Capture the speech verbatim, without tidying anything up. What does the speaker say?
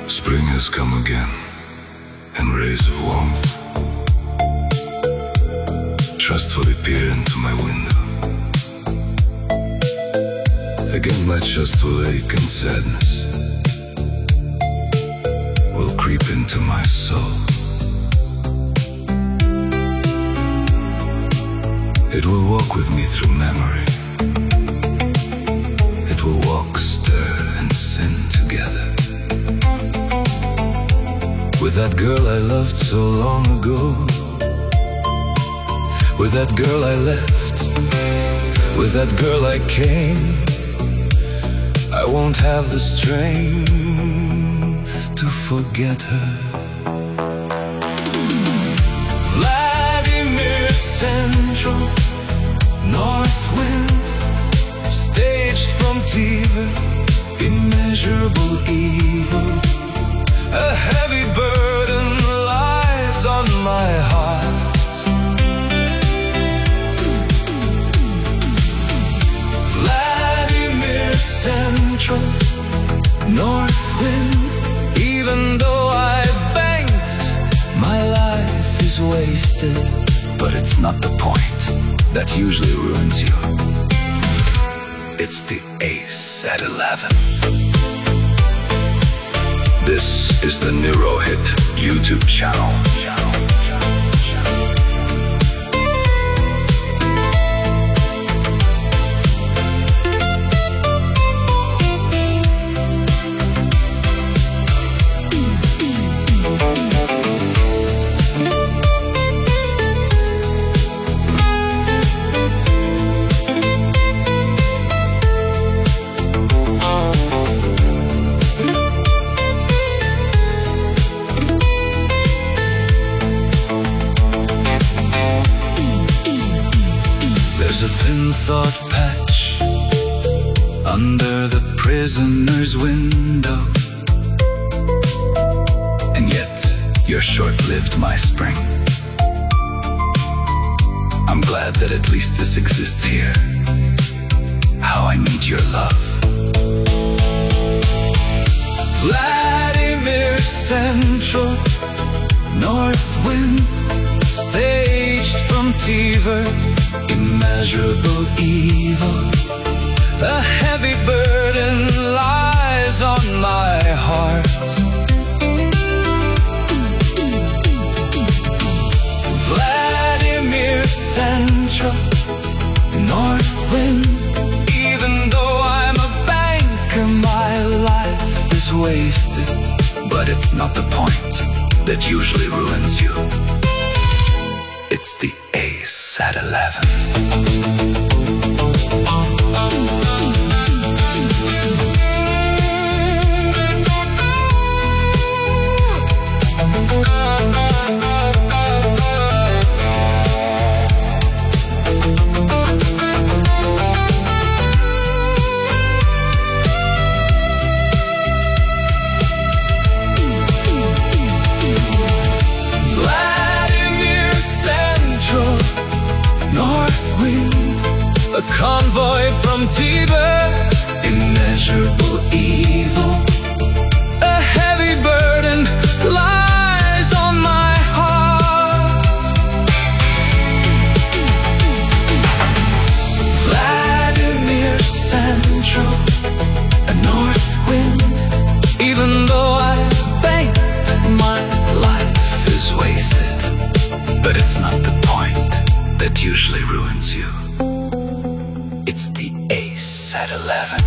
Spring has come again, and rays of warmth trustfully peer into my window. Again my trust will ache, and sadness will creep into my soul. It will walk with me through memory. It will walk, stir, and sin together. With that girl I loved so long ago, with that girl I left, with that girl I came, I won't have the strength to forget her. Vladimir Central, north wind, staged from Tiver, immeasurable evil. A heavy burden lies on my heart. Vladimir Central, north wind, even though I banked, my life is wasted. But it's not the point that usually ruins you. It's the ace at eleven. This is the Neuro Hit YouTube channel. There's a thin thought patch under the prisoner's window, and yet you're short-lived, my spring. I'm glad that at least this exists here. How I need your love. Vladimir Central, north wind, staged from Tiver, immeasurable evil. A heavy burden lies on my heart. Vladimir Central, north wind, even though I'm a banker, my life is wasted. But it's not the point that usually ruins you. It's the ace at eleven. A convoy from Tiber, immeasurable evil. A heavy burden lies on my heart. Vladimir Central, a north wind, even though I bank, my life is wasted. But it's not the point that usually ruins you. It's the ace at eleven.